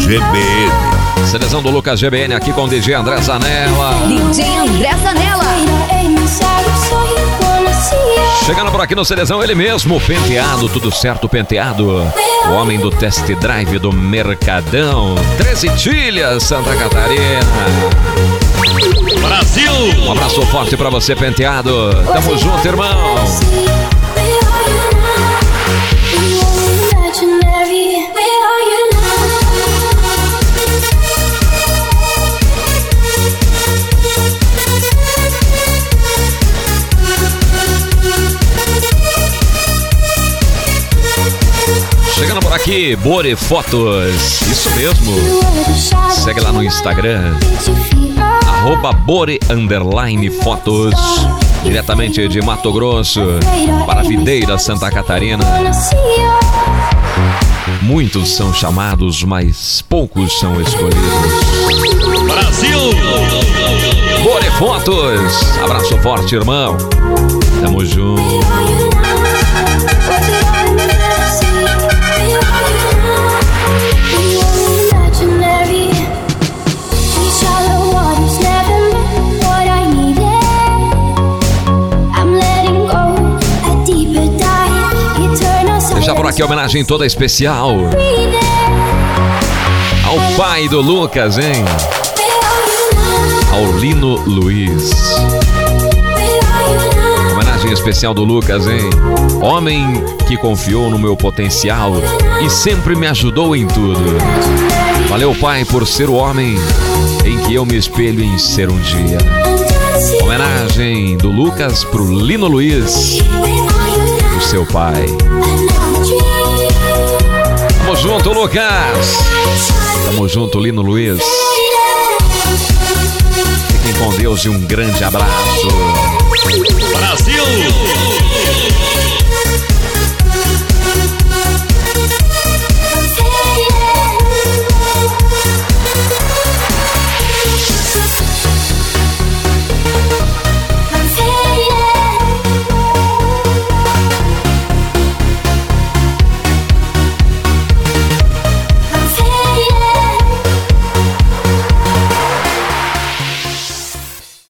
GBN. Seleção do Lucas GBN aqui com o DJ André Zanella. DJ André Zanella. Chegando por aqui no Seleção, ele mesmo, Penteado, tudo certo, Penteado. O homem do test drive do Mercadão. 13 Tilhas, Santa Catarina. Brasil! Um abraço forte pra você, Penteado. Tamo junto, irmão. Chegando por aqui, Bore Fotos. Isso mesmo. Segue lá no Instagram. @Bore_Fotos. Diretamente de Mato Grosso para Videira, Santa Catarina. Muitos são chamados, mas poucos são escolhidos. Brasil! Bore Fotos. Abraço forte, irmão. Tamo junto. Já por aqui, homenagem toda especial ao pai do Lucas, hein? Ao Lino Luiz. Homenagem especial do Lucas, hein? Homem que confiou no meu potencial e sempre me ajudou em tudo. Valeu, pai, por ser o homem em que eu me espelho em ser um dia. Homenagem do Lucas pro Lino Luiz, o seu pai. Tamo junto, Lucas. Tamo junto, Lino Luiz. Fiquem com Deus e um grande abraço. Brasil!